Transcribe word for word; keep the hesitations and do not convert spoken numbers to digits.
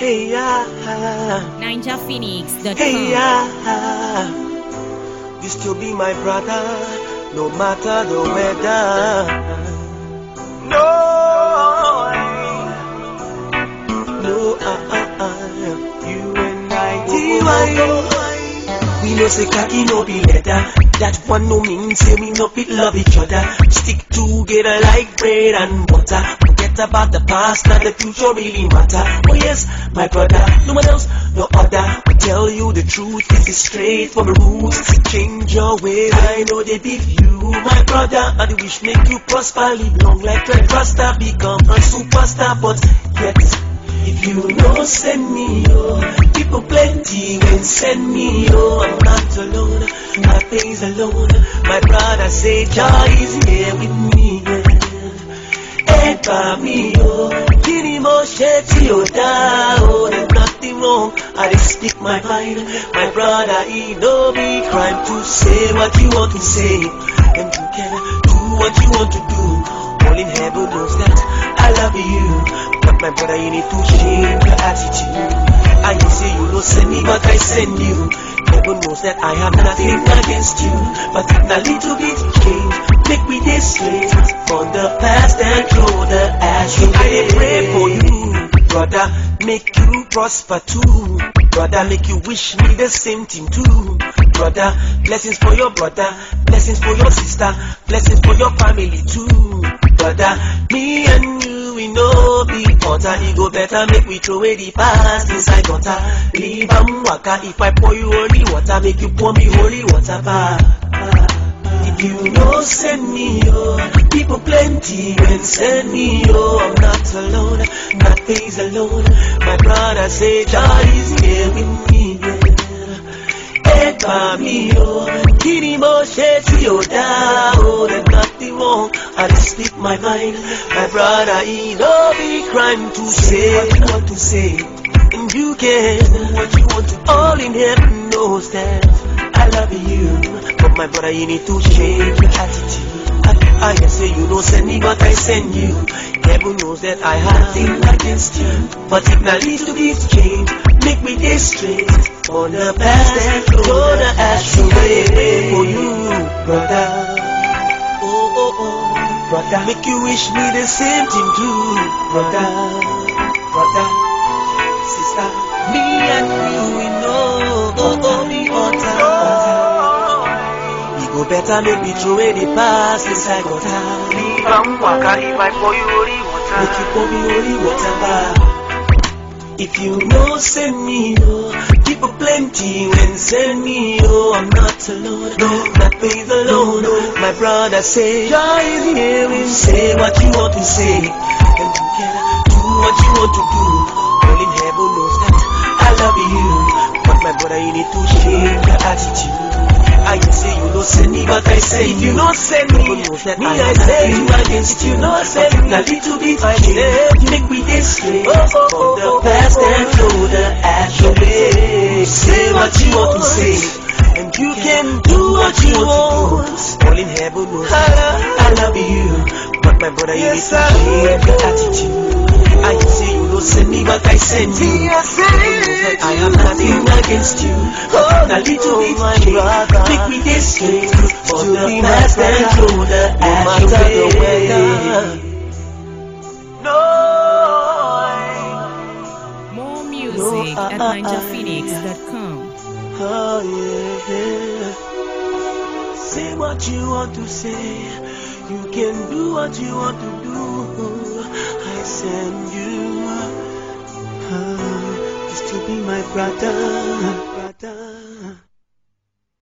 Hey yeah, Ninja Phoenix dot com. hey yeah, you still be my brother, no matter the weather. No, no, uh, uh, uh, you and I, we know say khaki no be leather. That one no mean say we no fit love each other. Stick together like bread and butter. Forget about the past, now the future really matter. Oh yes, my brother, no one else, no other. I tell you the truth, this is straight from the roots. Change your ways, I know they beat you, my brother. And the wish make you prosper, live long like Fred Rasta, become a superstar. But yet, if you know send me, oh, people plenty when send me, oh, I'm not alone, my face alone. My brother say joy is here with me, yeah. Eba me, oh, kini mo sheti oda, oh, there's nothing wrong, I just speak my mind. My brother, he no be crime to say what you want to say, and you can do what you want to do. All in heaven knows that I love you, but my brother, you need to change your attitude. I say you don't send me, but I send you. Heaven knows that I have nothing against you, but a little bit change, make me this straight from the past and throw the ash away. I pray for you, brother, make you prosper too. Brother, make you wish me the same thing too. Brother, blessings for your brother, blessings for your sister, blessings for your family too. Brother, me and you, we know be potter. It go better, make we throw away the past inside gutter. Leave am waka, if I pour you holy water, make you pour me holy water back. If you know send me, oh, people plenty when send me, oh, I'm not alone, not face alone. My brother say joy is here with me, yeah. Eba me, oh, kini mo sheti oda, oh, there's nothing wrong, I just speak my mind. My brother, he no be crime to say what you want to say, and you can do what you want to do. All in heaven knows that I love you, but my brother, you need to change your attitude. I, I can say you don't send me, but I send you. Heaven knows that I have nothing against you, but if not little bit change, make me this straight on the past and throw the ash away for you, brother. Oh, oh, oh, brother, make you wish me the same thing too, brother, brother, sister. Me and you, we know, oh, oh, the altar. We go better, make me throw away the past inside gutter. Leave am waka, if I pour you holy water, make you pour me holy water back. If you know send me, oh, people plenty when send me, oh, I'm not alone, no, not faith alone, no. My brother say joy is here, we say what you want to say, and you can do what you want to do. All in heaven knows that I love you, but my brother, you need to change your attitude. I say you don't send me, but I say if you don't send me, me I say you against you, not send me. A little bit I say, make me this straight from the past and throw the ash away. Say what you want to say, and you can do what you want to do. All in heaven knows I love you, but my brother, you need to change your attitude. I say you don't send me, but I send you. I have nothing against you, but a little bit change, make me this straight for the past and throw the ash away. No, More music at ninja phoenix dot com. oh yeah. Say what you want to say, you can do what you want to do. I send you, uh, just to be my brother.